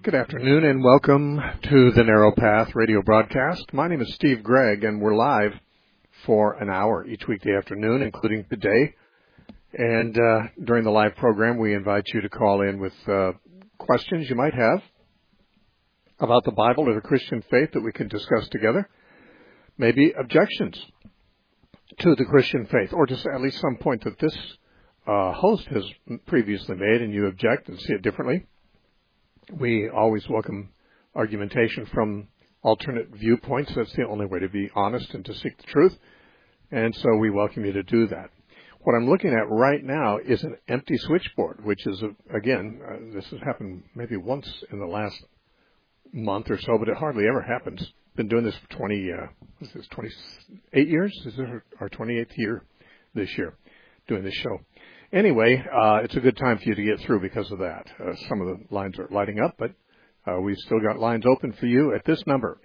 Good afternoon and welcome to the Narrow Path radio broadcast. My name is Steve Gregg and we're live for an hour each weekday afternoon, including today. And during the live program, we invite you to call in with questions you might have about the Bible or the Christian faith that we can discuss together. Maybe objections to the Christian faith, or just at least some point that this host has previously made and you object and see it differently. We always welcome argumentation from alternate viewpoints. That's the only way to be honest and to seek the truth. And so we welcome you to do that. What I'm looking at right now is an empty switchboard, which is, this has happened maybe once in the last month or so, but it hardly ever happens. Been doing this for 28 years? This is our 28th year this year doing this show. Anyway, it's a good time for you to get through because of that. Some of the lines are lighting up, but we've still got lines open for you at this number,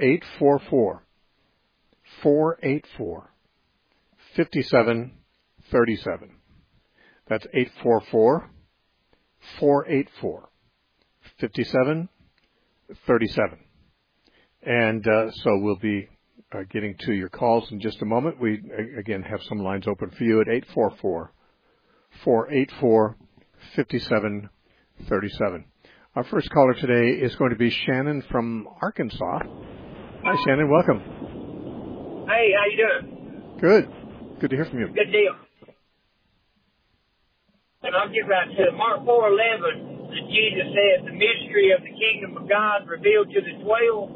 844-484-5737. That's 844-484-5737. And so we'll be getting to your calls in just a moment. We, again, have some lines open for you at 844-484-5737. Our first caller today is going to be Shannon from Arkansas. Hi, Shannon. Welcome. Hey, how you doing? Good. Good to hear from you. Good deal. And I'll get right to it. Mark 4:11, Jesus said, the mystery of the kingdom of God revealed to the 12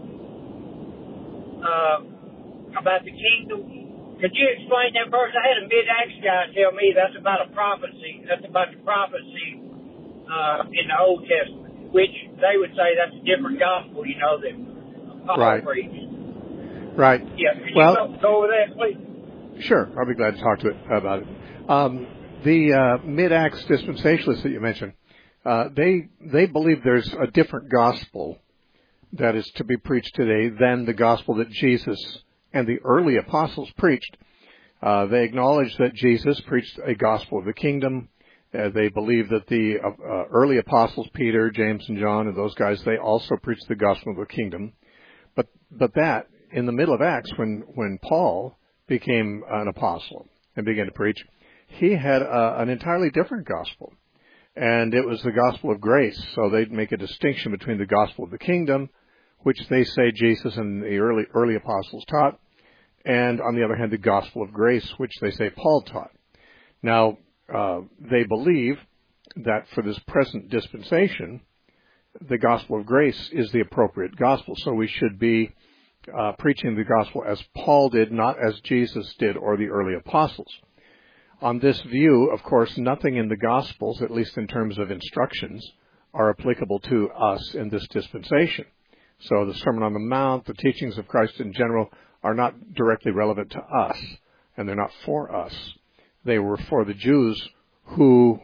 about the kingdom. Could you explain that verse? I had a mid-Acts guy tell me that's about a prophecy. That's about the prophecy in the Old Testament, which they would say that's a different gospel, that Paul preached. Right. Yeah. Could you go over that, please? Sure. I'll be glad to talk to it about it. The mid-Acts dispensationalists that you mentioned, they believe there's a different gospel that is to be preached today than the gospel that Jesus and the early apostles preached. They acknowledge that Jesus preached a gospel of the kingdom. They believe that the early apostles, Peter, James, and John, and those guys, they also preached the gospel of the kingdom. But that, in the middle of Acts, when Paul became an apostle and began to preach, he had an entirely different gospel. And it was the gospel of grace. So they'd make a distinction between the gospel of the kingdom, which they say Jesus and the early apostles taught, and on the other hand, the gospel of grace, which they say Paul taught. Now, they believe that for this present dispensation, the gospel of grace is the appropriate gospel. So we should be preaching the gospel as Paul did, not as Jesus did or the early apostles. On this view, of course, nothing in the Gospels, at least in terms of instructions, are applicable to us in this dispensation. So the Sermon on the Mount, the teachings of Christ in general, are not directly relevant to us, and they're not for us. They were for the Jews who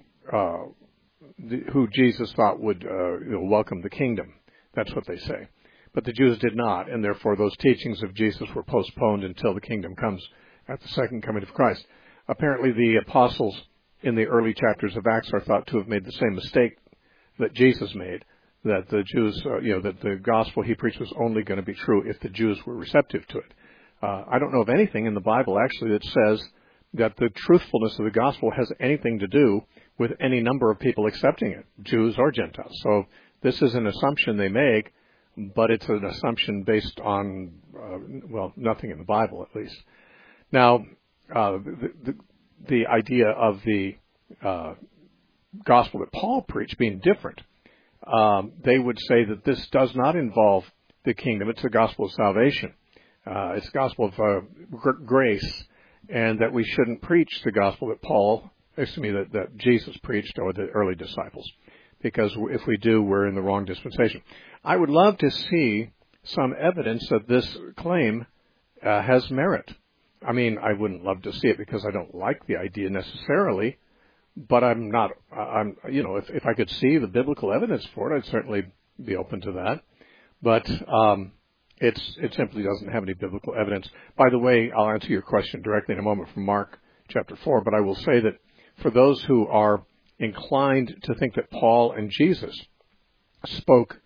Jesus thought would welcome the kingdom. That's what they say. But the Jews did not, and therefore those teachings of Jesus were postponed until the kingdom comes at the second coming of Christ. Apparently, the apostles in the early chapters of Acts are thought to have made the same mistake that Jesus made, that the Jews, that the gospel he preached was only going to be true if the Jews were receptive to it. I don't know of anything in the Bible, actually, that says that the truthfulness of the gospel has anything to do with any number of people accepting it, Jews or Gentiles. So this is an assumption they make, but it's an assumption based on, nothing in the Bible, at least. Now, the idea of the gospel that Paul preached being different, they would say that this does not involve the kingdom. It's the gospel of salvation. It's the gospel of grace, and that we shouldn't preach the gospel that Jesus preached or the early disciples, because if we do, we're in the wrong dispensation. I would love to see some evidence that this claim has merit. I mean, I wouldn't love to see it because I don't like the idea necessarily, but if I could see the biblical evidence for it, I'd certainly be open to that. But it simply doesn't have any biblical evidence. By the way, I'll answer your question directly in a moment from Mark chapter 4, but I will say that for those who are inclined to think that Paul and Jesus spoke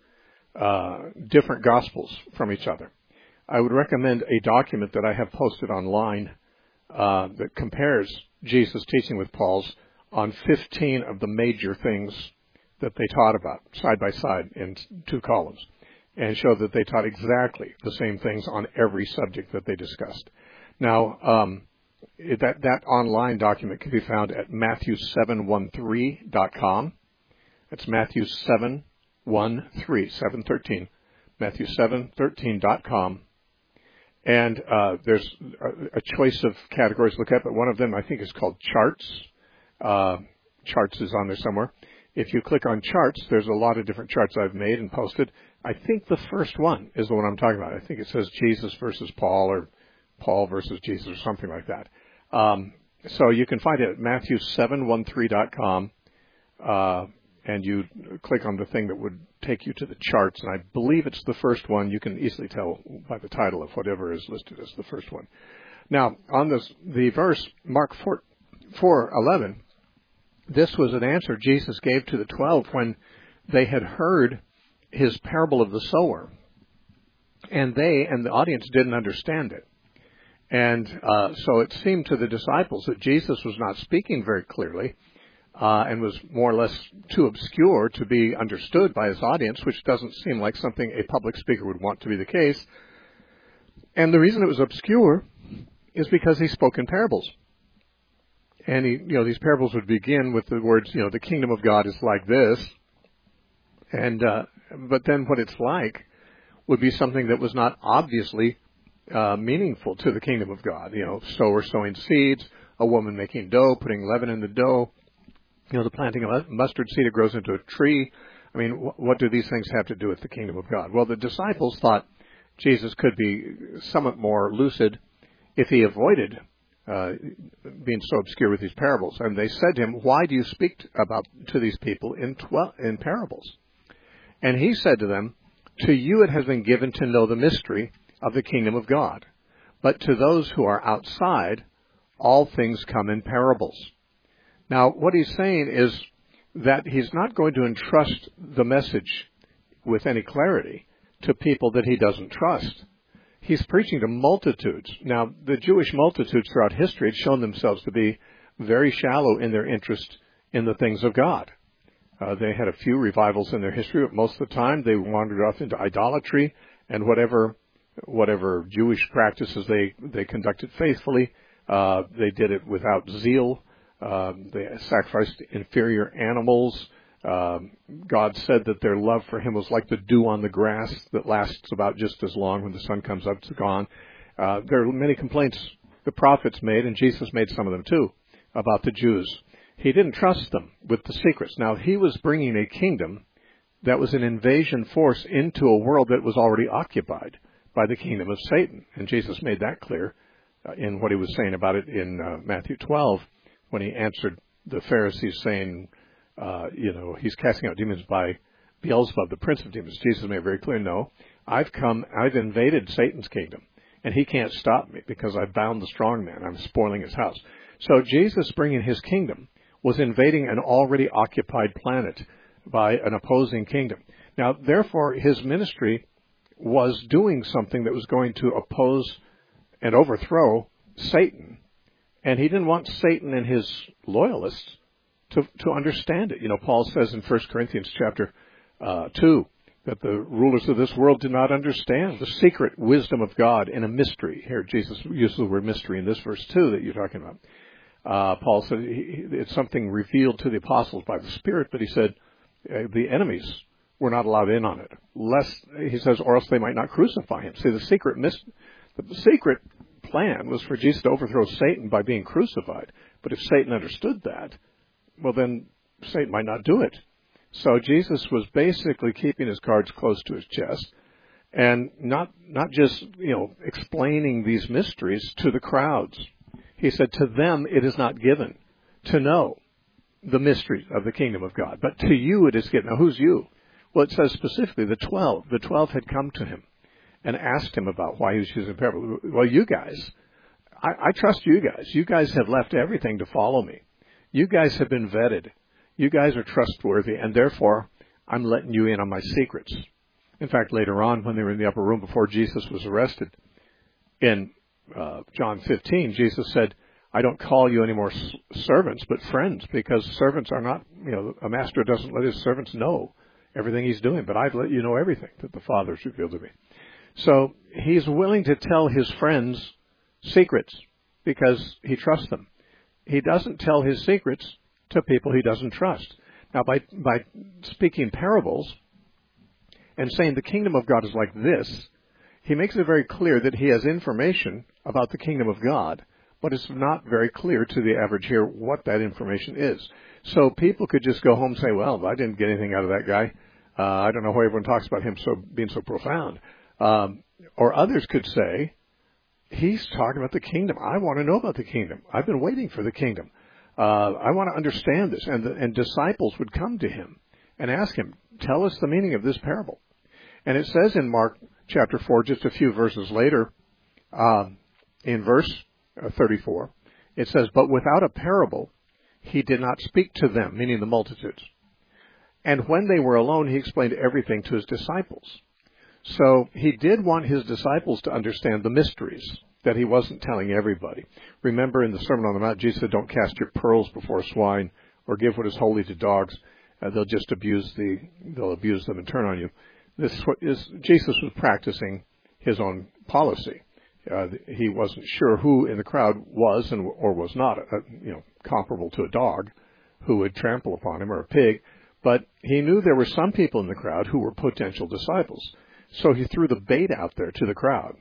different gospels from each other. I would recommend a document that I have posted online that compares Jesus' teaching with Paul's on 15 of the major things that they taught about, side by side in 2 columns, and show that they taught exactly the same things on every subject that they discussed. Now, that online document can be found at Matthew713.com. That's Matthew713, 713, Matthew713.com. And there's a choice of categories to look at, but one of them I think is called charts. Charts is on there somewhere. If you click on charts, there's a lot of different charts I've made and posted. I think the first one is the one I'm talking about. I think it says Jesus versus Paul, or Paul versus Jesus, or something like that. So you can find it at Matthew713.com, and you click on the thing that would take you to the charts, and I believe it's the first one. You can easily tell by the title of whatever is listed as the first one. Now, on the verse, Mark 4:11, this was an answer Jesus gave to the 12 when they had heard his parable of the sower, and they and the audience didn't understand it. And so it seemed to the disciples that Jesus was not speaking very clearly and was more or less too obscure to be understood by his audience, which doesn't seem like something a public speaker would want to be the case. And the reason it was obscure is because he spoke in parables. And these parables would begin with the words, the kingdom of God is like this. And but then what it's like would be something that was not obviously meaningful to the kingdom of God. Sower sowing seeds, a woman making dough, putting leaven in the dough, the planting of a mustard seed, it grows into a tree. I mean, what do these things have to do with the kingdom of God? Well, the disciples thought Jesus could be somewhat more lucid if he avoided being so obscure with these parables. And they said to him, why do you speak to these people in parables? And he said to them, to you it has been given to know the mystery of the kingdom of God. But to those who are outside, all things come in parables. Now, what he's saying is that he's not going to entrust the message with any clarity to people that he doesn't trust. He's preaching to multitudes. Now, the Jewish multitudes throughout history had shown themselves to be very shallow in their interest in the things of God. They had a few revivals in their history, but most of the time they wandered off into idolatry and whatever Jewish practices they conducted faithfully. They did it without zeal. They sacrificed inferior animals. God said that their love for him was like the dew on the grass that lasts about just as long. When the sun comes up, it's gone. There are many complaints the prophets made, and Jesus made some of them too, about the Jews. He didn't trust them with the secrets. Now, he was bringing a kingdom that was an invasion force into a world that was already occupied by the kingdom of Satan. And Jesus made that clear in what he was saying about it in Matthew 12, when he answered the Pharisees saying, he's casting out demons by Beelzebub, the prince of demons. Jesus made it very clear, no, I've invaded Satan's kingdom, and he can't stop me because I've bound the strong man. I'm spoiling his house. So Jesus bringing his kingdom was invading an already occupied planet by an opposing kingdom. Now, therefore, his ministry was doing something that was going to oppose and overthrow Satan. And he didn't want Satan and his loyalists to understand it. Paul says in 1 Corinthians chapter 2 that the rulers of this world do not understand the secret wisdom of God in a mystery. Here, Jesus uses the word mystery in this verse 2 that you're talking about. Paul said it's something revealed to the apostles by the Spirit, but he said the enemies were not allowed in on it, lest, he says, or else they might not crucify him. See, the secret plan was for Jesus to overthrow Satan by being crucified. But if Satan understood that, well, then Satan might not do it. So Jesus was basically keeping his cards close to his chest and not just, explaining these mysteries to the crowds. He said, to them it is not given to know the mysteries of the kingdom of God, but to you it is given. Now, who's you? Well, it says specifically the 12. The 12 had come to him and asked him about why he was using parable. Well, you guys, I trust you guys. You guys have left everything to follow me. You guys have been vetted. You guys are trustworthy, and therefore I'm letting you in on my secrets. In fact, later on, when they were in the upper room before Jesus was arrested, in John 15, Jesus said, I don't call you any more servants, but friends, because servants are not, a master doesn't let his servants know everything he's doing, but I've let you know everything that the Father's revealed to me. So he's willing to tell his friends secrets because he trusts them. He doesn't tell his secrets to people he doesn't trust. Now, by speaking parables and saying the kingdom of God is like this, he makes it very clear that he has information about the kingdom of God, but it's not very clear to the average hearer what that information is. So people could just go home and say, well, I didn't get anything out of that guy. I don't know why everyone talks about him being so profound. Or others could say, he's talking about the kingdom. I want to know about the kingdom. I've been waiting for the kingdom. I want to understand this. And disciples would come to him and ask him, tell us the meaning of this parable. And it says in Mark chapter 4, just a few verses later, in verse 34, it says, but without a parable, he did not speak to them, meaning the multitudes. And when they were alone, he explained everything to his disciples. So he did want his disciples to understand the mysteries that he wasn't telling everybody. Remember in the Sermon on the Mount, Jesus said, don't cast your pearls before swine or give what is holy to dogs. They'll just abuse them and turn on you. Jesus was practicing his own policy. He wasn't sure who in the crowd was or was not, comparable to a dog who would trample upon him or a pig. But he knew there were some people in the crowd who were potential disciples. So he threw the bait out there to the crowd,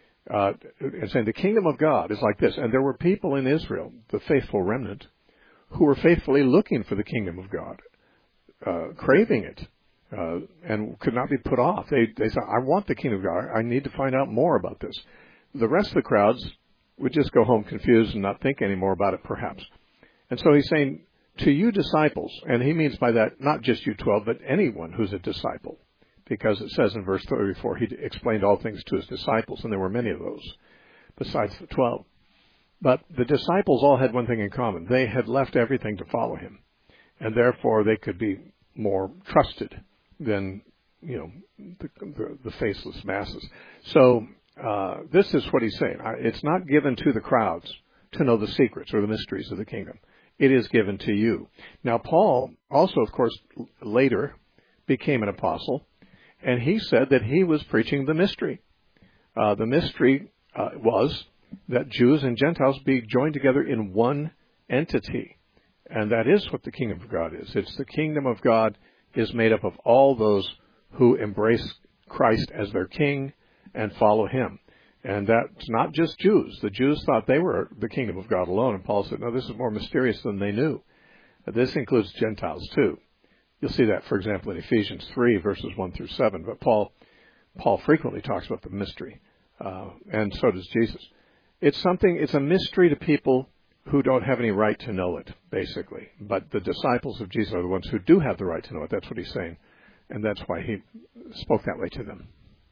and saying the kingdom of God is like this. And there were people in Israel, the faithful remnant, who were faithfully looking for the kingdom of God, craving it, and could not be put off. They said, I want the kingdom of God. I need to find out more about this. The rest of the crowds would just go home confused and not think any more about it, perhaps. And so he's saying, to you disciples, and he means by that not just you 12, but anyone who's a disciple, because it says in verse 34, he explained all things to his disciples, and there were many of those besides the 12. But the disciples all had one thing in common. They had left everything to follow him, and therefore they could be more trusted than, the faceless masses. So this is what he's saying. It's not given to the crowds to know the secrets or the mysteries of the kingdom. It is given to you. Now, Paul also, of course, later became an apostle, and he said that he was preaching the mystery. The mystery was that Jews and Gentiles be joined together in one entity, and that is what the kingdom of God is. It's the kingdom of God is made up of all those who embrace Christ as their king and follow him. And that's not just Jews. The Jews thought they were the kingdom of God alone. And Paul said, no, this is more mysterious than they knew. This includes Gentiles too. You'll see that, for example, in Ephesians 3, verses 1 through 7. But Paul frequently talks about the mystery, and so does Jesus. It's a mystery to people who don't have any right to know it, basically. But the disciples of Jesus are the ones who do have the right to know it. That's what he's saying. And that's why he spoke that way to them.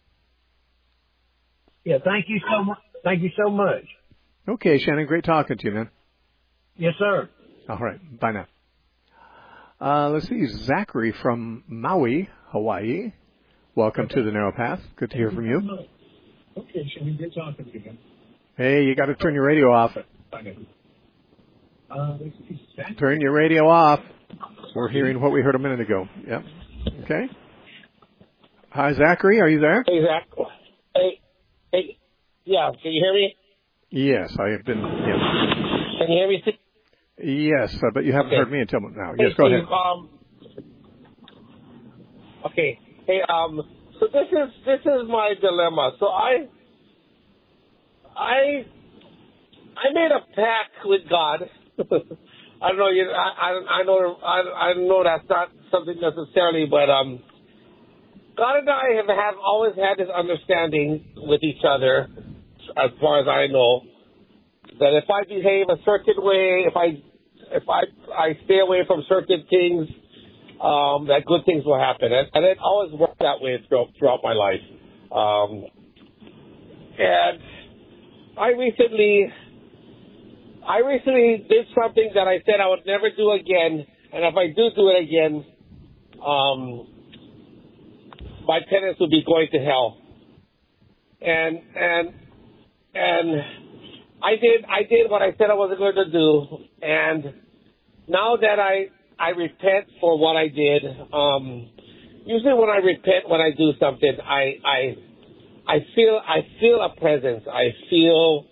Yeah, thank you so much. Thank you so much. Okay, Shannon, great talking to you, man. Yes, sir. All right, bye now. Let's see, Zachary from Maui, Hawaii. Welcome to the Narrow Path. Good to hear from you. Okay, Shannon, great talking to you, man. Hey, you got to turn your radio off. Turn your radio off. We're hearing what we heard a minute ago. Yep. Okay. Hi, Zachary. Are you there? Hey, Zach. Hey. Yeah. Can you hear me? Yes, I have been. Yes. Can you hear me? Yes, but you haven't heard me until now. Hey, Yes, go ahead. Okay. Hey. So this is my dilemma. So I made a pact with God. I don't know. I know that's not something necessarily, but God and I have always had this understanding with each other, as far as I know, that if I behave a certain way, if I stay away from certain things, that good things will happen, and it always worked that way throughout my life. And I recently did something that I said I would never do again, and if I do it again, my penance would be going to hell. And I did what I said I wasn't going to do. And now that I repent for what I did, usually when I repent, when I do something, I feel a presence. I feel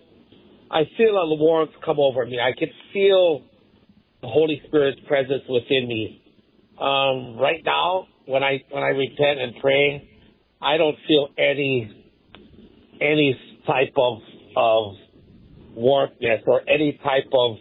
a warmth come over me. I can feel the Holy Spirit's presence within me. Right now, when I repent and pray, I don't feel any type of warmthness or any type of.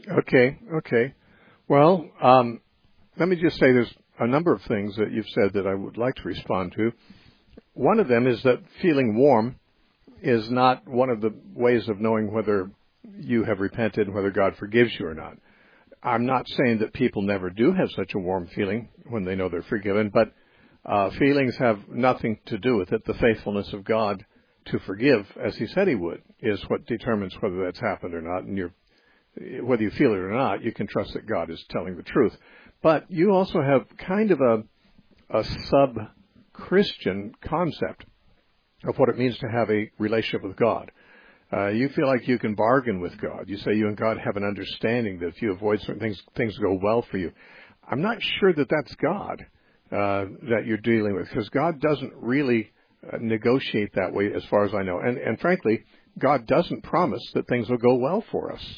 Okay. Well, let me just say there's a number of things that you've said that I would like to respond to. One of them is that feeling warm is not one of the ways of knowing whether you have repented and whether God forgives you or not. I'm not saying that people never do have such a warm feeling when they know they're forgiven, but feelings have nothing to do with it. The faithfulness of God to forgive, as he said he would, is what determines whether that's happened or not. And whether you feel it or not, you can trust that God is telling the truth. But you also have kind of a sub-Christian concept of what it means to have a relationship with God. You feel like you can bargain with God. You say you and God have an understanding that if you avoid certain things go well for you. I'm not sure that that's God that you're dealing with, because God doesn't really negotiate that way as far as I know. And frankly, God doesn't promise that things will go well for us.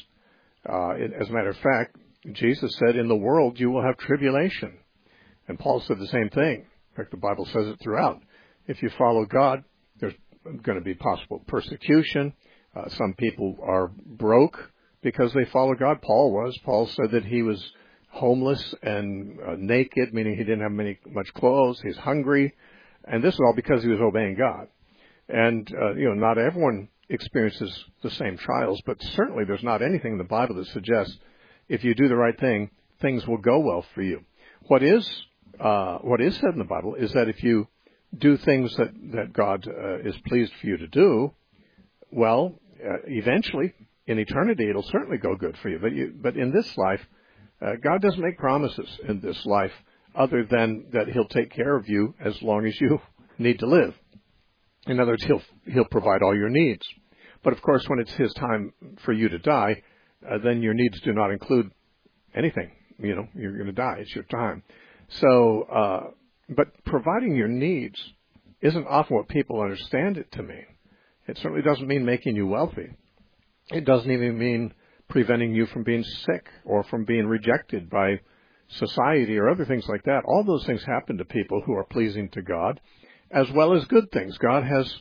As a matter of fact, Jesus said, in the world you will have tribulation. And Paul said the same thing. In fact, the Bible says it throughout. If you follow God, there's going to be possible persecution. Some people are broke because they follow God. Paul said that he was homeless and naked, meaning he didn't have much clothes. He's hungry. And this is all because he was obeying God. And, not everyone experiences the same trials, but certainly there's not anything in the Bible that suggests if you do the right thing, things will go well for you. What is said in the Bible is that if you do things that God is pleased for you to do, well, eventually, in eternity, it'll certainly go good for you. But in this life, God doesn't make promises in this life other than that he'll take care of you as long as you need to live. In other words, he'll provide all your needs. But of course, when it's his time for you to die, then your needs do not include anything. You're going to die. It's your time. So, but providing your needs isn't often what people understand it to mean. It certainly doesn't mean making you wealthy. It doesn't even mean preventing you from being sick or from being rejected by society or other things like that. All those things happen to people who are pleasing to God, as well as good things. God has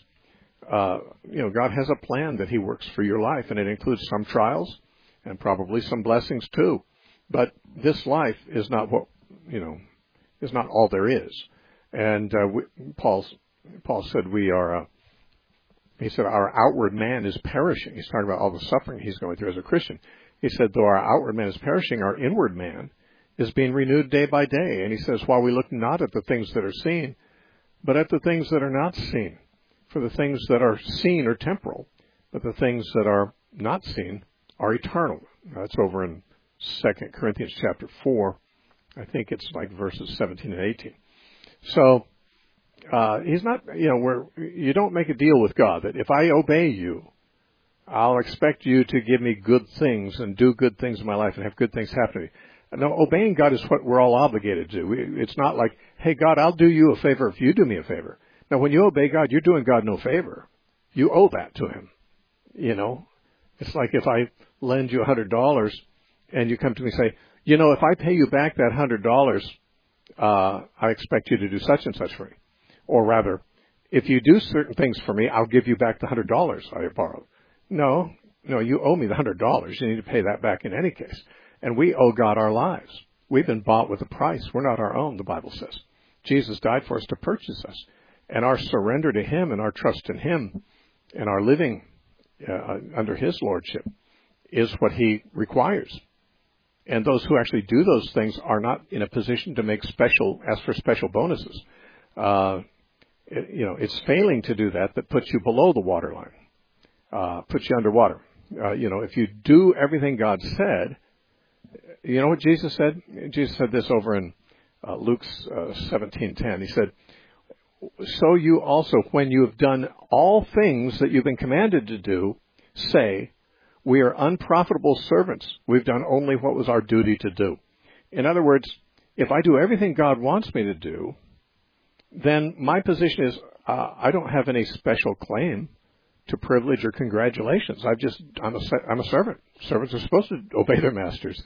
a plan that he works for your life, and it includes some trials and probably some blessings too. But this life is not is not all there is. And Paul said he said our outward man is perishing. He's talking about all the suffering he's going through as a Christian. He said, though our outward man is perishing, our inward man is being renewed day by day. And he says, while we look not at the things that are seen, but at the things that are not seen. For the things that are seen are temporal, but the things that are not seen are eternal. That's over in 2 Corinthians chapter 4. I think it's like verses 17 and 18. So, he's not, where you don't make a deal with God that if I obey you, I'll expect you to give me good things and do good things in my life and have good things happen to me. No, obeying God is what we're all obligated to do. It's not like, hey, God, I'll do you a favor if you do me a favor. Now, when you obey God, you're doing God no favor. You owe that to him. It's like if I lend you $100 and you come to me and say, if I pay you back that $100, I expect you to do such and such for me. Or rather, if you do certain things for me, I'll give you back the $100 I borrowed. No, you owe me the $100. You need to pay that back in any case. And we owe God our lives. We've been bought with a price. We're not our own, the Bible says. Jesus died for us to purchase us. And our surrender to him and our trust in him and our living under his lordship is what he requires. And those who actually do those things are not in a position to ask for special bonuses. It's failing to do that puts you below the waterline, puts you underwater. If you do everything God said, you know what Jesus said? Jesus said this over in Luke 17:10. He said, so you also, when you have done all things that you've been commanded to do, say, we are unprofitable servants. We've done only what was our duty to do. In other words, if I do everything God wants me to do, then my position is I don't have any special claim to privilege or congratulations. I'm a servant. Servants are supposed to obey their masters.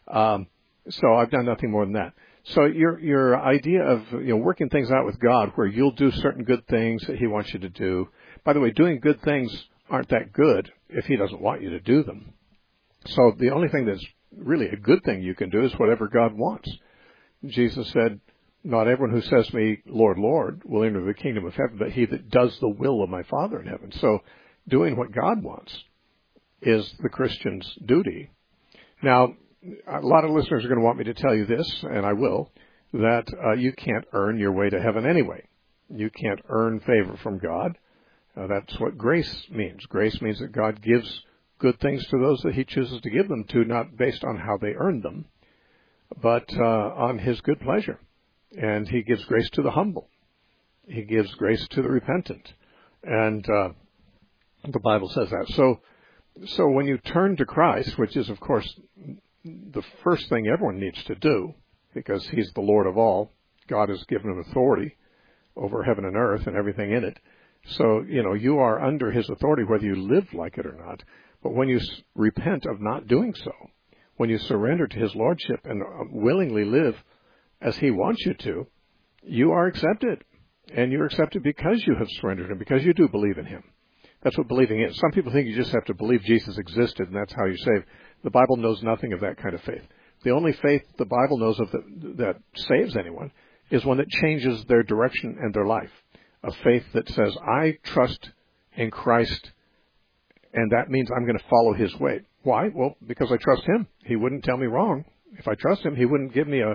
So I've done nothing more than that. So your idea of working things out with God, where you'll do certain good things that He wants you to do. By the way, doing good things aren't that good if He doesn't want you to do them. So the only thing that's really a good thing you can do is whatever God wants. Jesus said, "Not everyone who says to me, 'Lord, Lord,' will enter the kingdom of heaven, but he that does the will of my Father in heaven." So doing what God wants is the Christian's duty. Now, a lot of listeners are going to want me to tell you this, and I will, that you can't earn your way to heaven anyway. You can't earn favor from God. That's what grace means. Grace means that God gives good things to those that He chooses to give them to, not based on how they earned them, but on His good pleasure. And He gives grace to the humble. He gives grace to the repentant. And the Bible says that. So when you turn to Christ, which is, of course, the first thing everyone needs to do, because He's the Lord of all, God has given Him authority over heaven and earth and everything in it. So, you are under His authority whether you live like it or not. But when you repent of not doing so, when you surrender to His lordship and willingly live as He wants you to, you are accepted. And you're accepted because you have surrendered and because you do believe in Him. That's what believing is. Some people think you just have to believe Jesus existed and that's how you're saved. The Bible knows nothing of that kind of faith. The only faith the Bible knows of that saves anyone is one that changes their direction and their life. A faith that says, I trust in Christ, and that means I'm going to follow His way. Why? Well, because I trust Him. He wouldn't tell me wrong. If I trust Him, He wouldn't give me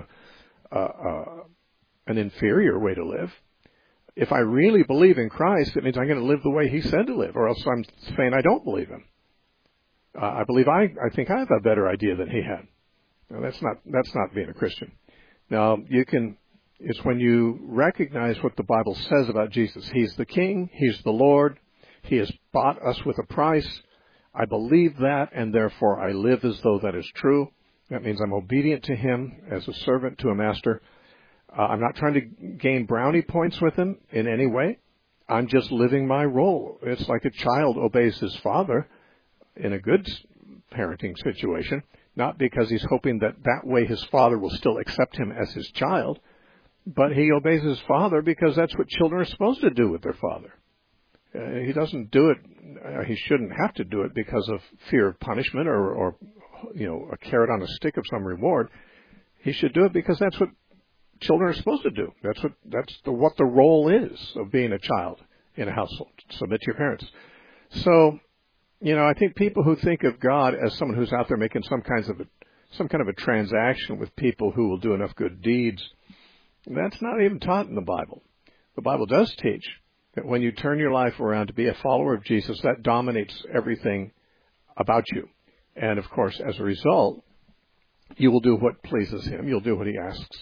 an inferior way to live. If I really believe in Christ, it means I'm going to live the way He said to live, or else I'm saying I don't believe Him. I think I have a better idea than He had. Now, that's not being a Christian. Now, it's when you recognize what the Bible says about Jesus. He's the King. He's the Lord. He has bought us with a price. I believe that, and therefore I live as though that is true. That means I'm obedient to Him as a servant to a master. I'm not trying to gain brownie points with Him in any way. I'm just living my role. It's like a child obeys his father in a good parenting situation, not because he's hoping that way his father will still accept him as his child, but he obeys his father because that's what children are supposed to do with their father. He doesn't do it, he shouldn't have to do it because of fear of punishment or a carrot on a stick of some reward. He should do it because that's what children are supposed to do. That's what the role is of being a child in a household. Submit to your parents. So, I think people who think of God as someone who's out there making some kind of a transaction with people who will do enough good deeds, that's not even taught in the Bible. The Bible does teach that when you turn your life around to be a follower of Jesus, that dominates everything about you. And of course, as a result, you will do what pleases Him. You'll do what He asks.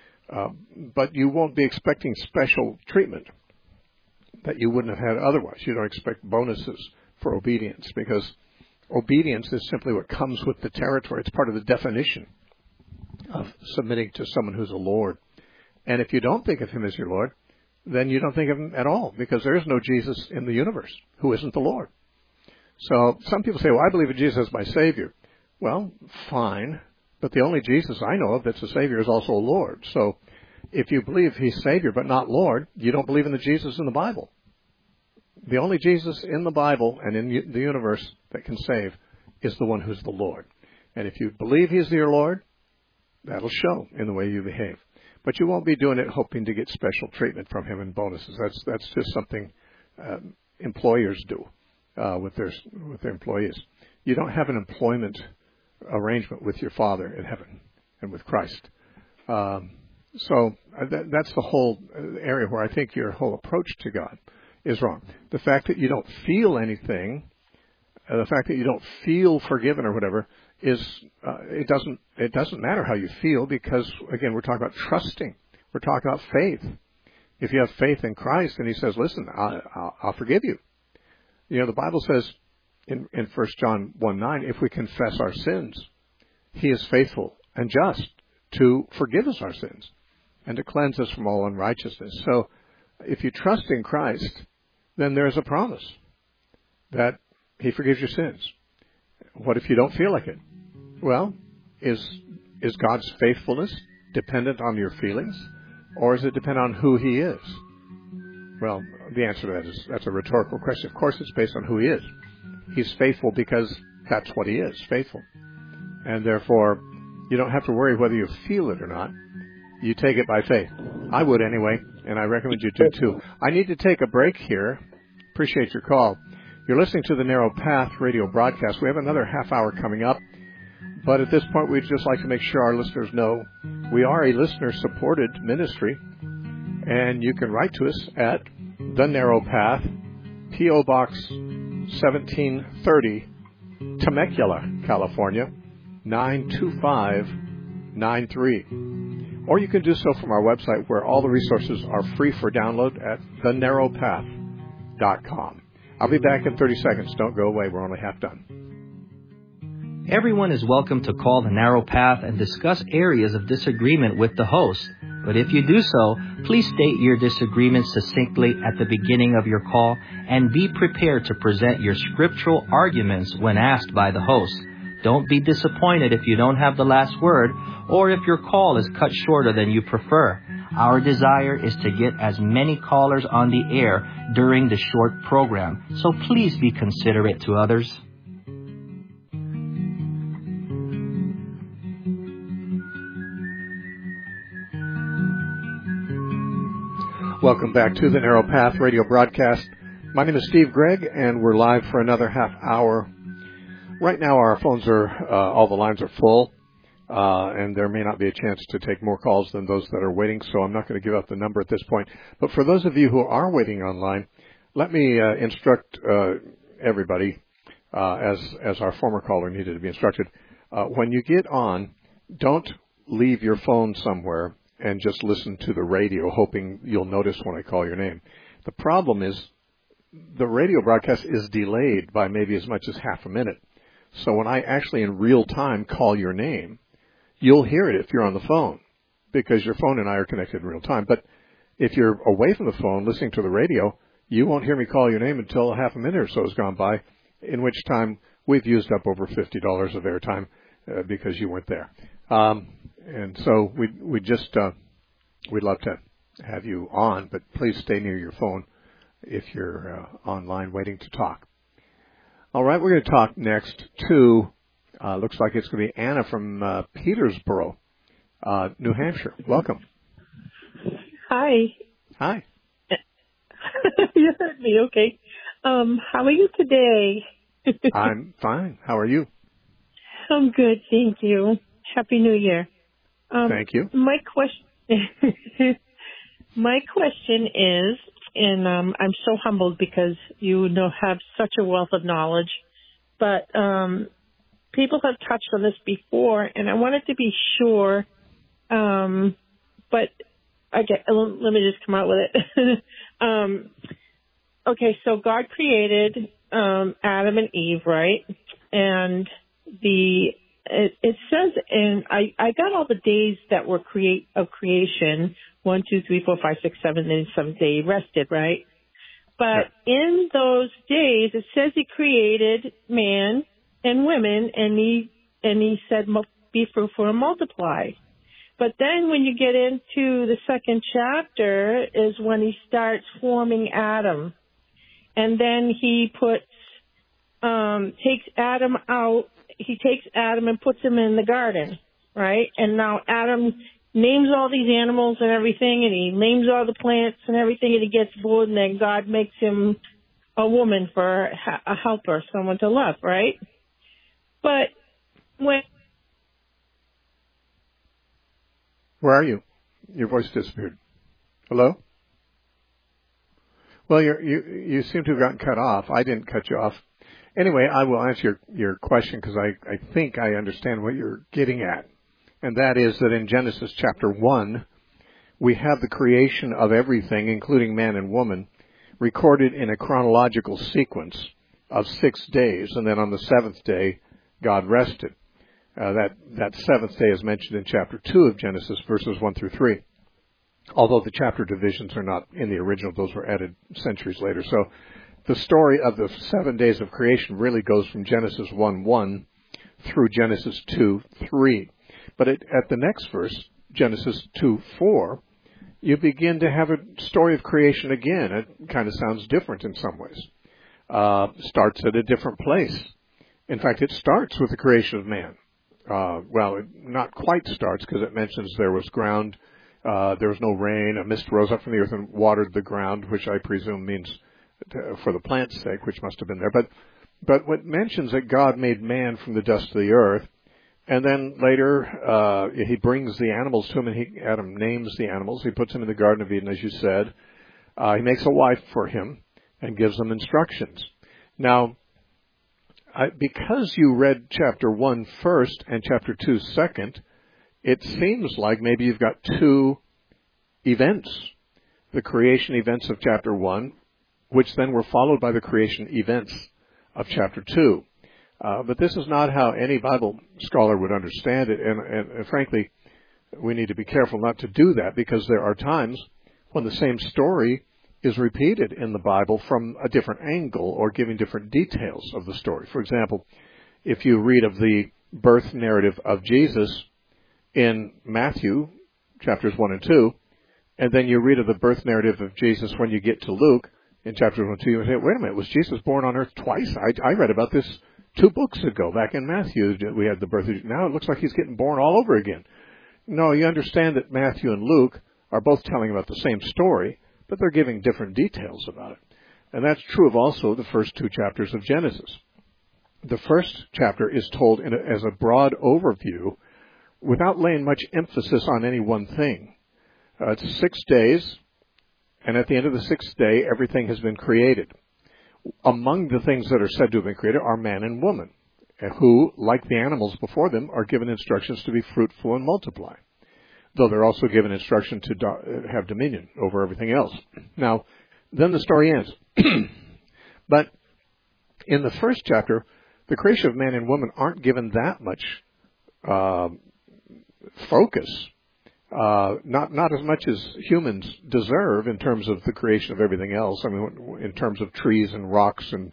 But you won't be expecting special treatment that you wouldn't have had otherwise. You don't expect bonuses for obedience, because obedience is simply what comes with the territory. It's part of the definition of submitting to someone who's a Lord. And if you don't think of Him as your Lord, then you don't think of Him at all, because there is no Jesus in the universe who isn't the Lord. So some people say, well, I believe in Jesus as my Savior. Well, fine. But the only Jesus I know of that's a Savior is also a Lord. So if you believe He's Savior but not Lord, you don't believe in the Jesus in the Bible. The only Jesus in the Bible and in the universe that can save is the one who's the Lord. And if you believe He's your Lord, that'll show in the way you behave. But you won't be doing it hoping to get special treatment from Him and bonuses. That's just something employers do with their employees. You don't have an employment arrangement with your Father in heaven and with Christ. So that's the whole area where I think your whole approach to God is wrong. The fact that you don't feel anything, the fact that you don't feel forgiven or whatever, is it doesn't matter how you feel, because again, we're talking about trusting. We're talking about faith. if you have faith in Christ, and he says, listen, I'll forgive you. You know, the Bible says in 1 John 1:9, if we confess our sins, he is faithful and just to forgive us our sins and to cleanse us from all unrighteousness. So if you trust in Christ, then there's a promise that he forgives your sins. What if you don't feel like it? Well, is God's faithfulness dependent on your feelings, or is it dependent on who he is? Well, the answer to that is that's a rhetorical question. Of course, it's based on who he is. He's faithful because that's what he is, faithful. And therefore, you don't have to worry whether you feel it or not. You take it by faith. I would anyway, and I recommend you do too. I need to take a break here. Appreciate your call. You're listening to the Narrow Path radio broadcast. We have another half hour coming up. But at this point, we'd just like to make sure our listeners know we are a listener-supported ministry. And you can write to us at The Narrow Path, P.O. Box 1730, Temecula, California, 92593. Or you can do so from our website, where all the resources are free for download at thenarrowpath.com. I'll be back in 30 seconds. Don't go away. We're only half done. Everyone is welcome to call the Narrow Path and discuss areas of disagreement with the host. But if you do so, please state your disagreement succinctly at the beginning of your call and be prepared to present your scriptural arguments when asked by the host. Don't be disappointed if you don't have the last word or if your call is cut shorter than you prefer. Our desire is to get as many callers on the air during the short program, so please be considerate to others. Welcome back to the Narrow Path radio broadcast. My name is Steve Gregg, and we're live for another half hour. Right now, our phones are, all the lines are full, and there may not be a chance to take more calls than those that are waiting, so I'm not going to give out the number at this point. But for those of you who are waiting online, let me instruct everybody, as our former caller needed to be instructed. When you get on, don't leave your phone somewhere and just listen to the radio, hoping you'll notice when I call your name. The problem is the radio broadcast is delayed by maybe as much as half a minute. So when I actually in real time call your name, you'll hear it if you're on the phone, because your phone and I are connected in real time. But if you're away from the phone listening to the radio, you won't hear me call your name until half a minute or so has gone by, in which time we've used up over $50 of airtime because you weren't there. And so we'd love to have you on, but please stay near your phone if you're online waiting to talk. All right, we're going to talk next to, looks like it's going to be Anna from Petersboro, New Hampshire. Welcome. Hi. Hi. You heard me, okay. How are you today? I'm fine. How are you? I'm good, thank you. Happy New Year. Thank you. My question is, and I'm so humbled because you have such a wealth of knowledge, but people have touched on this before, and I wanted to be sure, but let me just come out with it. Okay, so God created Adam and Eve, right? And it says, and I got all the days that were of creation, 1, 2, 3, 4, 5, 6, 7, then 7th day he rested, right? But in those days, it says he created man and women, and he said, be fruitful and multiply. But then when you get into the second chapter is when he starts forming Adam. And then he takes Adam out. He takes Adam and puts him in the garden, right? And now Adam names all these animals and everything, and he names all the plants and everything, and he gets bored, and then God makes him a woman for a helper, someone to love, right? But when... Where are you? Your voice disappeared. Hello? Well, you seem to have gotten cut off. I didn't cut you off. Anyway, I will answer your question because I think I understand what you're getting at. And that is that in Genesis chapter 1, we have the creation of everything, including man and woman, recorded in a chronological sequence of 6 days, and then on the seventh day, God rested. That seventh day is mentioned in chapter 2 of Genesis, verses 1 through 3. Although the chapter divisions are not in the original, those were added centuries later. So the story of the 7 days of creation really goes from Genesis 1:1 through Genesis 2:3. But at the next verse, Genesis 2:4, you begin to have a story of creation again. It kind of sounds different in some ways. Starts at a different place. In fact, it starts with the creation of man. Well, it not quite starts, because it mentions there was ground, there was no rain, a mist rose up from the earth and watered the ground, which I presume means for the plant's sake, which must have been there. But what mentions that God made man from the dust of the earth, and then later he brings the animals to him, and Adam names the animals. He puts them in the Garden of Eden, as you said. He makes a wife for him and gives them instructions. Now, because you read chapter 1 first and chapter 2 second, it seems like maybe you've got two events. The creation events of chapter 1, which then were followed by the creation events of chapter 2. But this is not how any Bible scholar would understand it, and frankly, we need to be careful not to do that, because there are times when the same story is repeated in the Bible from a different angle or giving different details of the story. For example, if you read of the birth narrative of Jesus in Matthew, chapters 1 and 2, and then you read of the birth narrative of Jesus when you get to Luke, in chapters 1 and 2, you say, wait a minute, was Jesus born on earth twice? I read about this 2 books ago, back in Matthew, we had the birth of Jesus. Now it looks like he's getting born all over again. No, you understand that Matthew and Luke are both telling about the same story, but they're giving different details about it. And that's true of also the first 2 chapters of Genesis. The first chapter is told as a broad overview without laying much emphasis on any one thing. It's 6 days, and at the end of the 6th day, everything has been created. Among the things that are said to have been created are man and woman, who, like the animals before them, are given instructions to be fruitful and multiply, though they're also given instruction to have dominion over everything else. Now, then the story ends. But in the first chapter, the creation of man and woman aren't given that much focus. Not as much as humans deserve in terms of the creation of everything else. I mean, in terms of trees and rocks and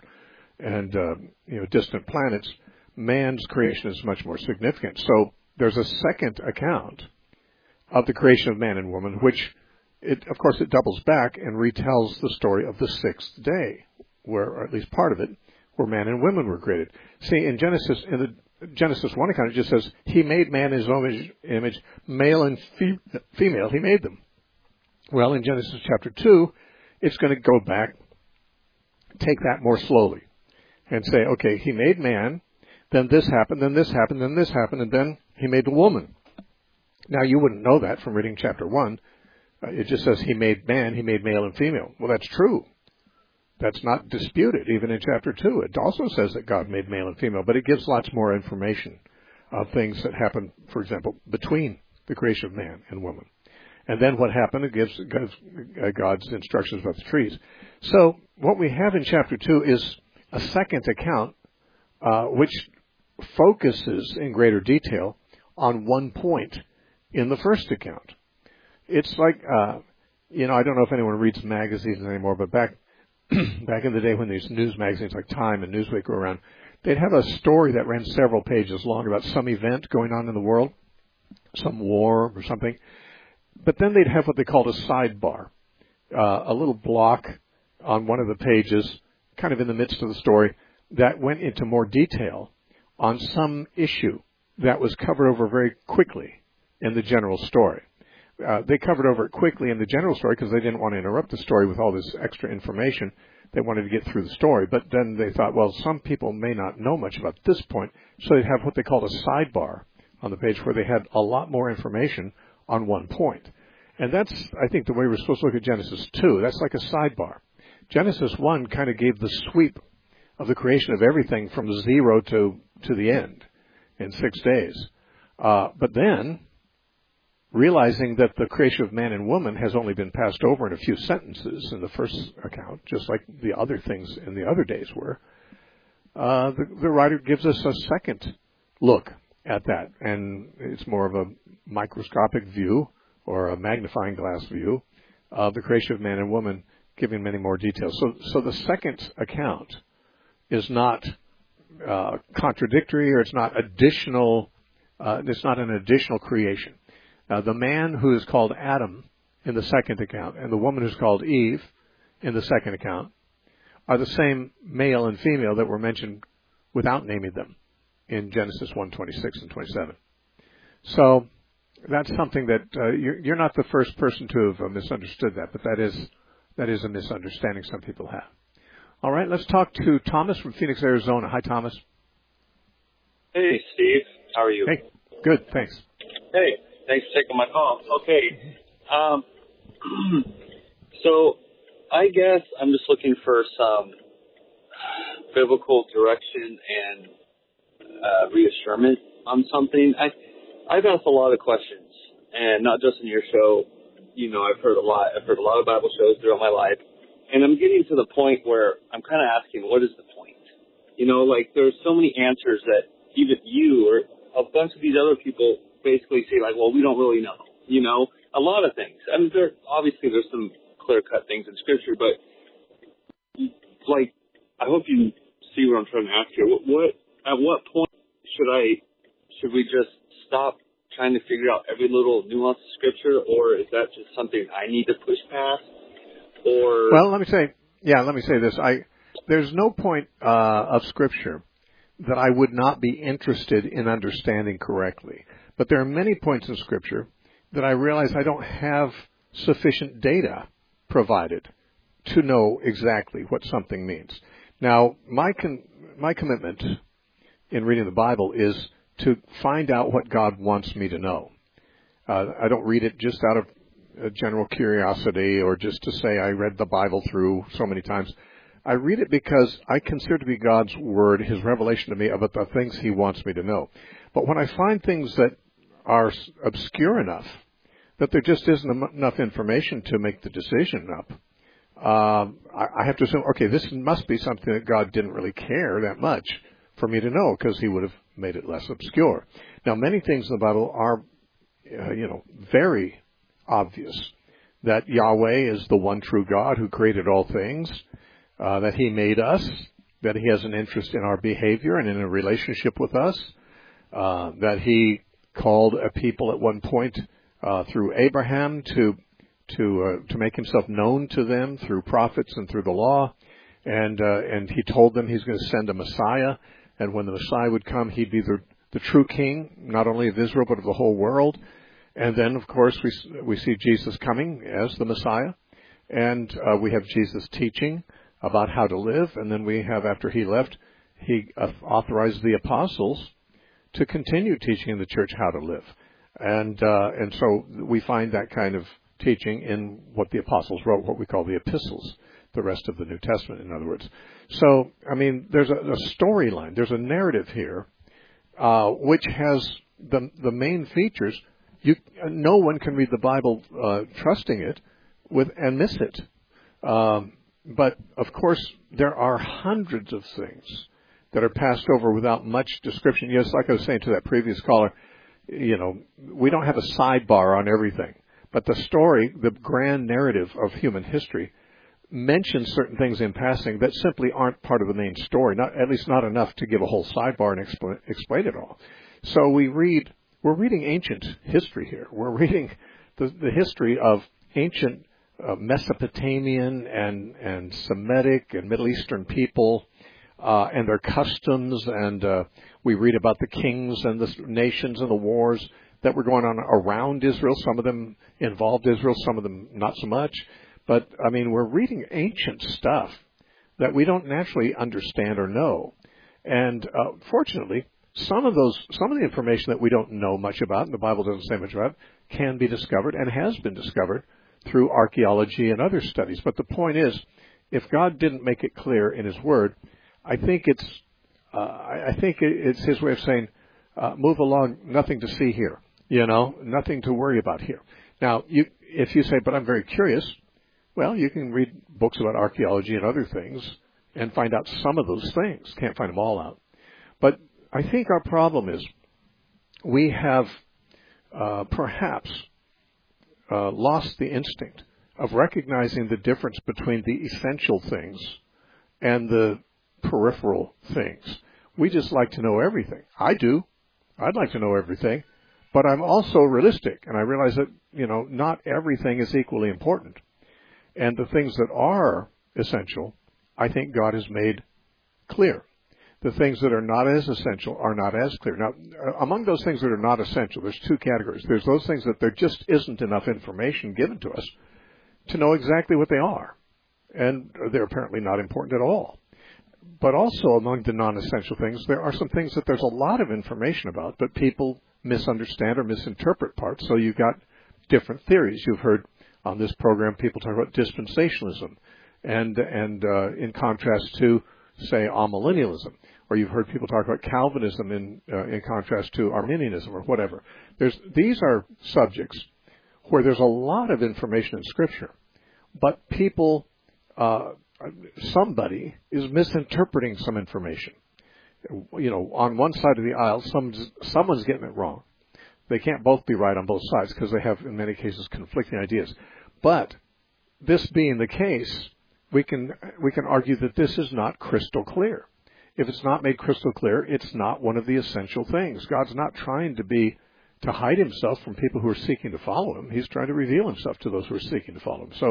distant planets, man's creation is much more significant. So there's a second account of the creation of man and woman, which, of course, it doubles back and retells the story of the 6th day, or at least part of it, where man and women were created. See, in the Genesis 1 account, it just says, he made man in his own image, male and female, he made them. Well, in Genesis chapter 2, it's going to go back, take that more slowly, and say, okay, he made man, then this happened, then this happened, then this happened, and then he made the woman. Now, you wouldn't know that from reading chapter 1. It just says he made man, he made male and female. Well, that's true. That's not disputed, even in chapter 2. It also says that God made male and female, but it gives lots more information of things that happened, for example, between the creation of man and woman. And then what happened, it gives God's instructions about the trees. So what we have in chapter 2 is a second account, which focuses in greater detail on one point in the first account. It's like, I don't know if anyone reads magazines anymore, but back in the day when these news magazines like Time and Newsweek were around, they'd have a story that ran several pages long about some event going on in the world, some war or something. But then they'd have what they called a sidebar, a little block on one of the pages, kind of in the midst of the story, that went into more detail on some issue that was covered over very quickly in the general story. They covered over it quickly in the general story because they didn't want to interrupt the story with all this extra information. They wanted to get through the story. But then they thought, well, some people may not know much about this point, so they'd have what they called a sidebar on the page where they had a lot more information on one point. And that's, I think, the way we're supposed to look at Genesis 2. That's like a sidebar. Genesis 1 kind of gave the sweep of the creation of everything from 0 to the end in 6 days. But then, realizing that the creation of man and woman has only been passed over in a few sentences in the first account, just like the other things in the other days were, the writer gives us a second look at that, and it's more of a microscopic view or a magnifying glass view of the creation of man and woman, giving many more details. So the second account is not contradictory, or it's not additional. It's not an additional creation. The man who is called Adam in the second account and the woman who's called Eve in the second account are the same male and female that were mentioned without naming them in Genesis 1:26 and 27. So that's something that you're not the first person to have misunderstood that, but that is a misunderstanding some people have. All right, let's talk to Thomas from Phoenix, Arizona. Hi, Thomas. Hey, Steve. How are you? Hey, good, thanks. Hey, thanks for taking my call. Okay. So I guess I'm just looking for some biblical direction and reassurance on something. I've asked a lot of questions, and not just in your show. You know, I've heard a lot of Bible shows throughout my life, and I'm getting to the point where I'm kind of asking, what is the point? You know, like there's so many answers that even you or a bunch of these other people basically say, like, well, we don't really know. You know, a lot of things. I mean, there's some clear-cut things in Scripture, but like, I hope you see what I'm trying to ask here. At what point should we just stop trying to figure out every little nuance of Scripture, or is that just something I need to push past? Or well, let me say this. There's no point of Scripture that I would not be interested in understanding correctly. But there are many points in Scripture that I realize I don't have sufficient data provided to know exactly what something means. Now, my commitment in reading the Bible is to find out what God wants me to know. I don't read it just out of general curiosity or just to say I read the Bible through so many times. I read it because I consider to be God's Word, His revelation to me about the things He wants me to know. But when I find things that are obscure enough that there just isn't enough information to make the decision up, I have to assume, okay, this must be something that God didn't really care that much for me to know, because He would have made it less obscure. Now, many things in the Bible are, very obvious. That Yahweh is the one true God who created all things, that He made us, that He has an interest in our behavior and in a relationship with us, that He called a people at one point through Abraham to make Himself known to them through prophets and through the law, and He told them He's going to send a Messiah, and when the Messiah would come, He'd be the true King, not only of Israel but of the whole world. And then, of course, we see Jesus coming as the Messiah, and we have Jesus teaching about how to live, and then we have, after He left, He authorized the apostles to continue teaching in the church how to live. And so we find that kind of teaching in what the apostles wrote, what we call the epistles, the rest of the New Testament, in other words. So, I mean, there's a storyline, there's a narrative here, which has the main features. No one can read the Bible trusting it and miss it. But, of course, there are hundreds of things that are passed over without much description. Yes, like I was saying to that previous caller, we don't have a sidebar on everything. But the story, the grand narrative of human history, mentions certain things in passing that simply aren't part of the main story, at least not enough to give a whole sidebar and explain it all. So we're reading ancient history here. We're reading the history of ancient Mesopotamian and Semitic and Middle Eastern people and their customs, and we read about the kings and the nations and the wars that were going on around Israel. Some of them involved Israel, some of them not so much. But, I mean, we're reading ancient stuff that we don't naturally understand or know. And fortunately, some of the information that we don't know much about, and the Bible doesn't say much about, can be discovered and has been discovered through archaeology and other studies. But the point is, if God didn't make it clear in His Word, I think it's His way of saying, move along, nothing to see here. Nothing to worry about here. Now, if you say, but I'm very curious, well, you can read books about archaeology and other things and find out some of those things. Can't find them all out. But I think our problem is we have perhaps lost the instinct of recognizing the difference between the essential things and the peripheral things. We just like to know everything. I do. I'd like to know everything. But I'm also realistic, and I realize that, not everything is equally important. And the things that are essential, I think God has made clear. The things that are not as essential are not as clear. Now, among those things that are not essential, there's two categories. There's those things that there just isn't enough information given to us to know exactly what they are. And they're apparently not important at all. But also among the non-essential things, there are some things that there's a lot of information about, but people misunderstand or misinterpret parts. So you've got different theories. You've heard on this program people talk about dispensationalism and in contrast to, say, amillennialism. Or you've heard people talk about Calvinism in contrast to Arminianism or whatever. These are subjects where there's a lot of information in Scripture, but people, somebody is misinterpreting some information. On one side of the aisle, someone's getting it wrong. They can't both be right on both sides because they have, in many cases, conflicting ideas. But this being the case, we can argue that this is not crystal clear. If it's not made crystal clear, it's not one of the essential things. God's not trying to hide himself from people who are seeking to follow him. He's trying to reveal himself to those who are seeking to follow him. So,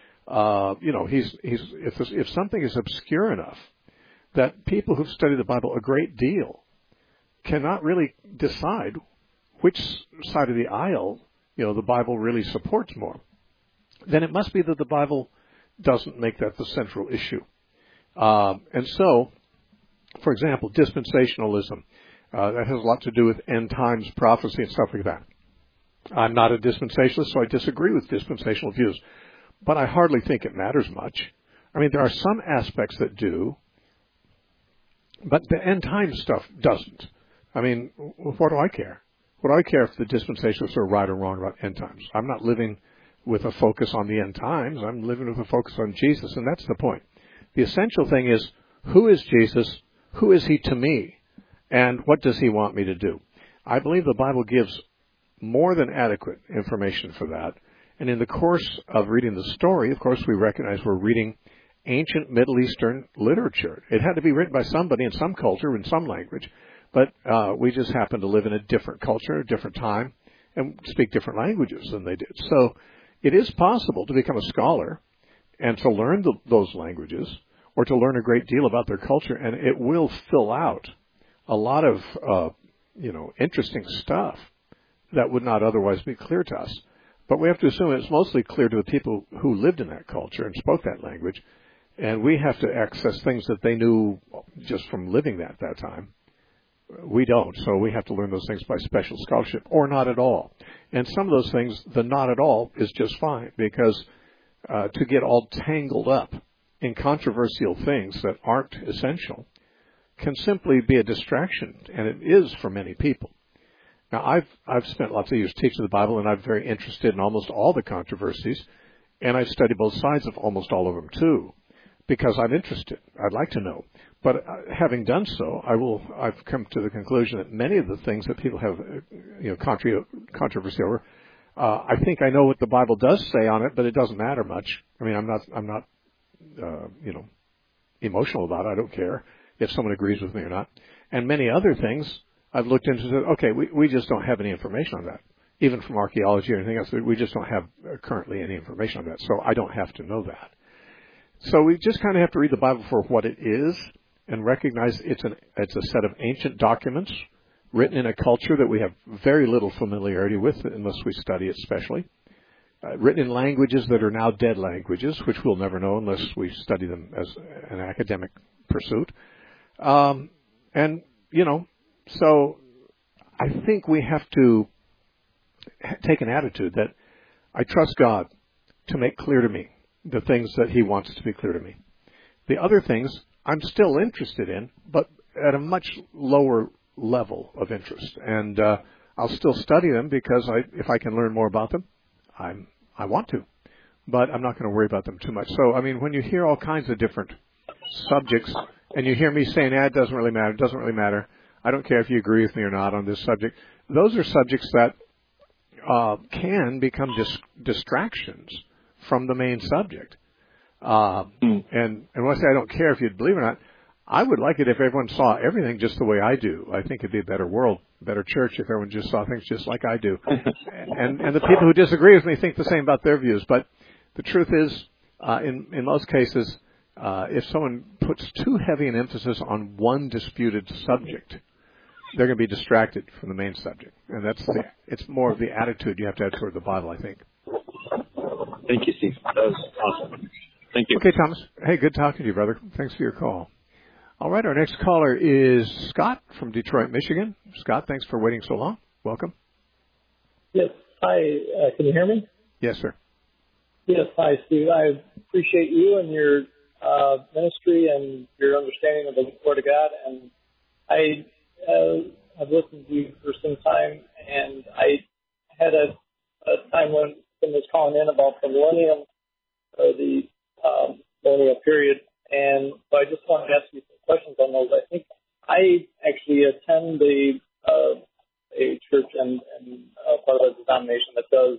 if something is obscure enough that people who've studied the Bible a great deal cannot really decide which side of the aisle, the Bible really supports more, then it must be that the Bible doesn't make that the central issue. And so, for example, dispensationalism, that has a lot to do with end times prophecy and stuff like that. I'm not a dispensationalist, so I disagree with dispensational views. But I hardly think it matters much. I mean, there are some aspects that do, but the end time stuff doesn't. I mean, what do I care? What do I care if the dispensationalists are right or wrong about end times? I'm not living with a focus on the end times. I'm living with a focus on Jesus, and that's the point. The essential thing is, who is Jesus? Who is he to me? And what does he want me to do? I believe the Bible gives more than adequate information for that. And in the course of reading the story, of course, we recognize we're reading ancient Middle Eastern literature. It had to be written by somebody in some culture, in some language, but we just happen to live in a different culture, a different time, and speak different languages than they did. So it is possible to become a scholar and to learn those languages or to learn a great deal about their culture, and it will fill out a lot of, interesting stuff that would not otherwise be clear to us. But we have to assume it's mostly clear to the people who lived in that culture and spoke that language, and we have to access things that they knew just from living that time. We don't, so we have to learn those things by special scholarship, or not at all. And some of those things, the not at all is just fine, because to get all tangled up in controversial things that aren't essential can simply be a distraction, and it is for many people. Now, I've spent lots of years teaching the Bible, and I'm very interested in almost all the controversies, and I've studied both sides of almost all of them too, because I'm interested. I'd like to know. But having done so, I've come to the conclusion that many of the things that people have, controversy over, I think I know what the Bible does say on it, but it doesn't matter much. I mean, I'm not, emotional about it. I don't care if someone agrees with me or not. And many other things I've looked into and said, okay, we just don't have any information on that. Even from archaeology or anything else, we just don't have currently any information on that. So I don't have to know that. So we just kind of have to read the Bible for what it is and recognize it's a set of ancient documents written in a culture that we have very little familiarity with unless we study it specially. Written in languages that are now dead languages, which we'll never know unless we study them as an academic pursuit. So I think we have to take an attitude that I trust God to make clear to me the things that he wants to be clear to me. The other things I'm still interested in, but at a much lower level of interest. And I'll still study them because if I can learn more about them, I want to. But I'm not going to worry about them too much. So, I mean, when you hear all kinds of different subjects, and you hear me saying, it doesn't really matter, I don't care if you agree with me or not on this subject, those are subjects that can become distractions from the main subject. And when I say I don't care if you'd believe or not, I would like it if everyone saw everything just the way I do. I think it'd be a better world, better church if everyone just saw things just like I do. and the people who disagree with me think the same about their views. But the truth is, in most cases, if someone puts too heavy an emphasis on one disputed subject, they're going to be distracted from the main subject. And it's more of the attitude you have to have toward the Bible, I think. Thank you, Steve. That was awesome. Thank you. Okay, Thomas. Hey, good talking to you, brother. Thanks for your call. All right, our next caller is Scott from Detroit, Michigan. Scott, thanks for waiting so long. Welcome. Yes. Hi. Can you hear me? Yes, sir. Yes. Hi, Steve. I appreciate you and your ministry and your understanding of the Word of God. And I've listened to you for some time, and I had a time when someone was calling in about the millennium, or the millennial period. And so I just wanted to ask you some questions on those. I think I actually attend a church and part of a denomination that does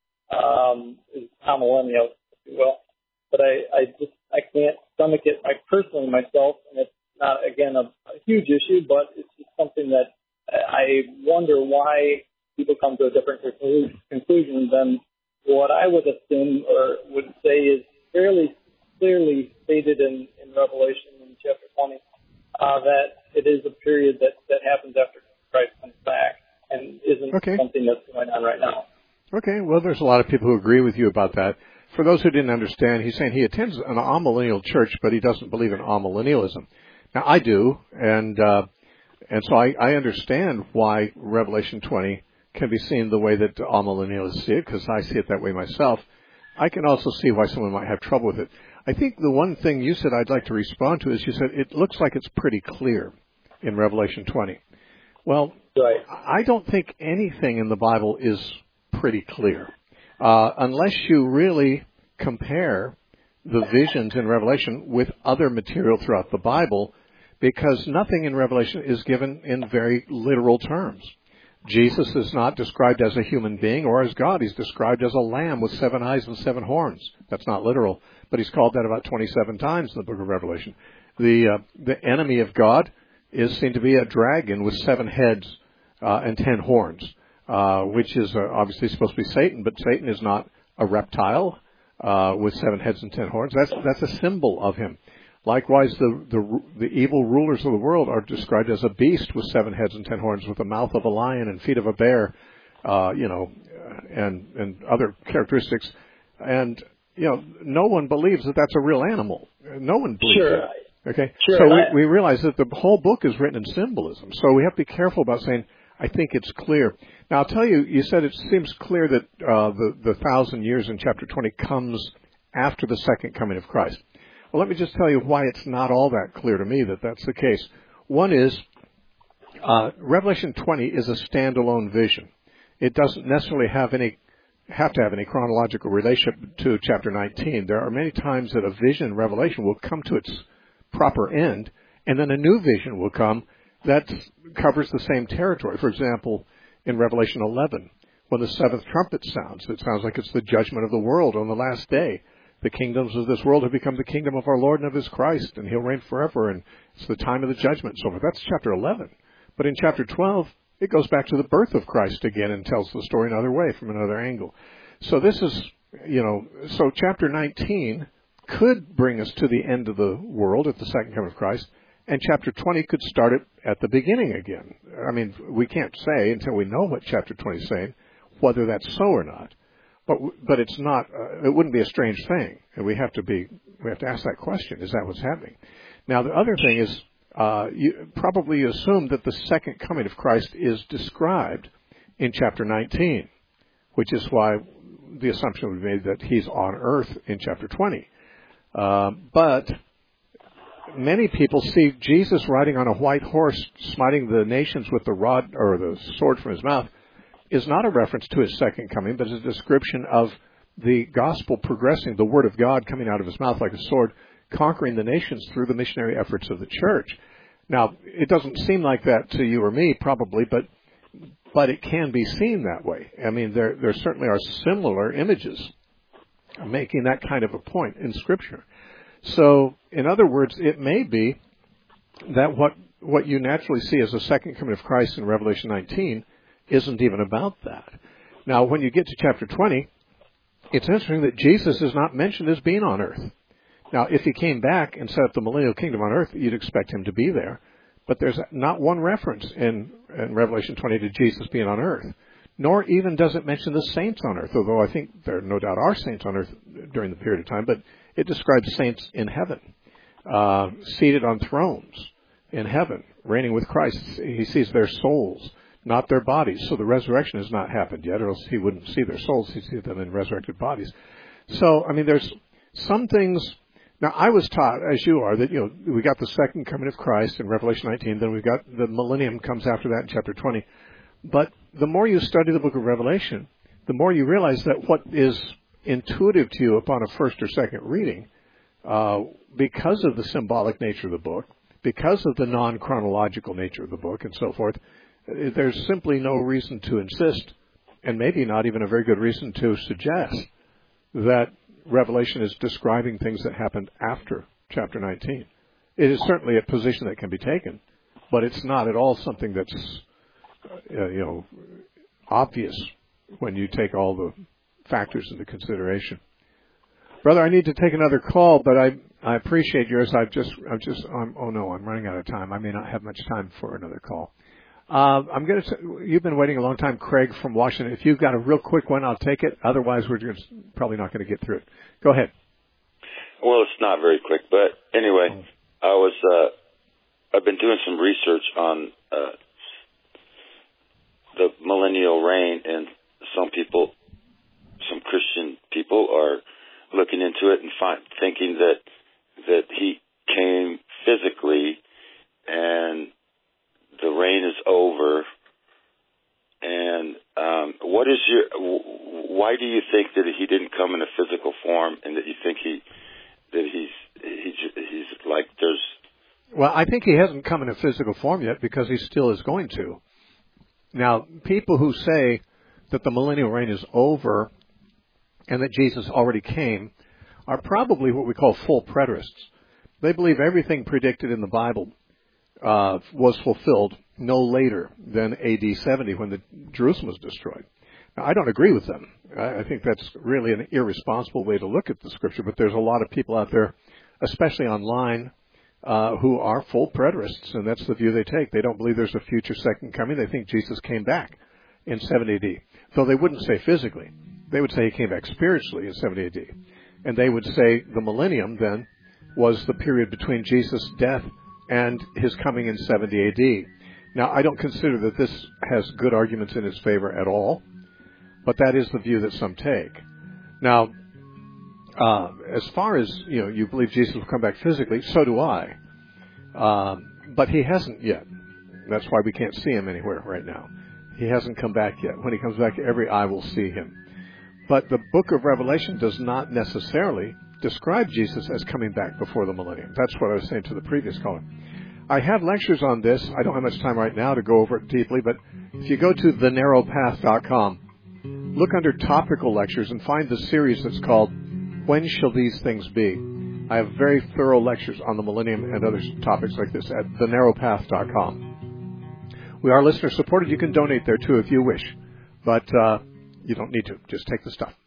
is amillennial, if you will. But I can't stomach it personally myself, and it's not, again, a huge issue, but it's just something that I wonder why people come to a different conclusion than what I would assume or would say is fairly clearly stated in Revelation in chapter 20, that it is a period that happens after Christ comes back and isn't something that's going on right now. Okay, well, there's a lot of people who agree with you about that. For those who didn't understand, he's saying he attends an amillennial church, but he doesn't believe in amillennialism. Now, I do, and so I understand why Revelation 20 can be seen the way that amillennialists see it, because I see it that way myself. I can also see why someone might have trouble with it. I think the one thing you said I'd like to respond to is you said it looks like it's pretty clear in Revelation 20. Well, right. I don't think anything in the Bible is pretty clear unless you really compare the visions in Revelation with other material throughout the Bible, because nothing in Revelation is given in very literal terms. Jesus is not described as a human being or as God. He's described as a lamb with 7 eyes and 7 horns. That's not literal, but he's called that about 27 times in the book of Revelation. The enemy of God is seen to be a dragon with 7 heads and 10 horns, which is obviously supposed to be Satan, but Satan is not a reptile with 7 heads and 10 horns. That's a symbol of him. Likewise, the evil rulers of the world are described as a beast with 7 heads and 10 horns, with the mouth of a lion and feet of a bear, and other characteristics. And no one believes that that's a real animal. No one believes it. Okay, sure. So we realize that the whole book is written in symbolism. So we have to be careful about saying, I think it's clear. Now, I'll tell you, you said it seems clear that the 1,000 years in chapter 20 comes after the second coming of Christ. Well, let me just tell you why it's not all that clear to me that that's the case. One is, Revelation 20 is a standalone vision. It doesn't necessarily have to have any chronological relationship to chapter 19. There are many times that a vision in Revelation will come to its proper end, and then a new vision will come that covers the same territory. For example, in Revelation 11, when the 7th trumpet sounds, it sounds like it's the judgment of the world on the last day. The kingdoms of this world have become the kingdom of our Lord and of his Christ, and he'll reign forever, and it's the time of the judgment and so forth. That's chapter 11. But in chapter 12, it goes back to the birth of Christ again and tells the story another way, from another angle. So this is, so chapter 19 could bring us to the end of the world at the second coming of Christ, and chapter 20 could start it at the beginning again. I mean, we can't say until we know what chapter 20 is saying whether that's so or not. But it's not. It wouldn't be a strange thing, and we have to ask that question: is that what's happening? Now, the other thing is, you assume that the second coming of Christ is described in chapter 19, which is why the assumption would be made that he's on earth in chapter 20. But many people see Jesus riding on a white horse, smiting the nations with the rod or the sword from his mouth, is not a reference to his second coming, but is a description of the gospel progressing, the word of God coming out of his mouth like a sword, conquering the nations through the missionary efforts of the church. Now, it doesn't seem like that to you or me, probably, but it can be seen that way. I mean, there certainly are similar images making that kind of a point in Scripture. So, in other words, it may be that what you naturally see as the second coming of Christ in Revelation 19 isn't even about that. Now, when you get to chapter 20, it's interesting that Jesus is not mentioned as being on earth. Now, if he came back and set up the millennial kingdom on earth, you'd expect him to be there. But there's not one reference in Revelation 20 to Jesus being on earth, nor even does it mention the saints on earth, although I think there no doubt are saints on earth during the period of time, but it describes saints in heaven, seated on thrones in heaven, reigning with Christ. He sees their souls, not their bodies. So the resurrection has not happened yet, or else he wouldn't see their souls. He'd see them in resurrected bodies. So, I mean, there's some things. Now, I was taught, as you are, that, we got the second coming of Christ in Revelation 19, then we've got the millennium comes after that in chapter 20. But the more you study the book of Revelation, the more you realize that what is intuitive to you upon a first or second reading, because of the symbolic nature of the book, because of the non-chronological nature of the book and so forth, there's simply no reason to insist, and maybe not even a very good reason to suggest, that Revelation is describing things that happened after chapter 19. It is certainly a position that can be taken, but it's not at all something that's, obvious when you take all the factors into consideration. Brother, I need to take another call, but I appreciate yours. I'm running out of time. I may not have much time for another call. You've been waiting a long time, Craig from Washington. If you've got a real quick one, I'll take it. Otherwise, we're just probably not going to get through it. Go ahead. Well, it's not very quick, but anyway, I've been doing some research on the millennial reign, and some Christian people are looking into it and thinking that he came physically and the reign is over. And why do you think that he didn't come in a physical form, and that you think he's like there's? Well, I think he hasn't come in a physical form yet, because he still is going to. Now, people who say that the millennial reign is over and that Jesus already came are probably what we call full preterists. They believe everything predicted in the Bible was fulfilled no later than AD 70, when Jerusalem was destroyed. Now, I don't agree with them. I think that's really an irresponsible way to look at the Scripture, but there's a lot of people out there, especially online, who are full preterists, and that's the view they take. They don't believe there's a future second coming. They think Jesus came back in 70 AD. Though they wouldn't say physically. They would say he came back spiritually in 70 AD. And they would say the millennium, then, was the period between Jesus' death and his coming in 70 AD. Now, I don't consider that this has good arguments in its favor at all, but that is the view that some take. Now, as far as, you believe Jesus will come back physically, so do I. But he hasn't yet. That's why we can't see him anywhere right now. He hasn't come back yet. When he comes back, every eye will see him. But the book of Revelation does not necessarily describe Jesus as coming back before the millennium. That's what I was saying to the previous caller. I have lectures on this. I don't have much time right now to go over it deeply, but if you go to thenarrowpath.com, look under topical lectures and find the series that's called When Shall These Things Be? I have very thorough lectures on the millennium and other topics like this at thenarrowpath.com. We are listener supported. You can donate there too if you wish, but you don't need to. Just take the stuff.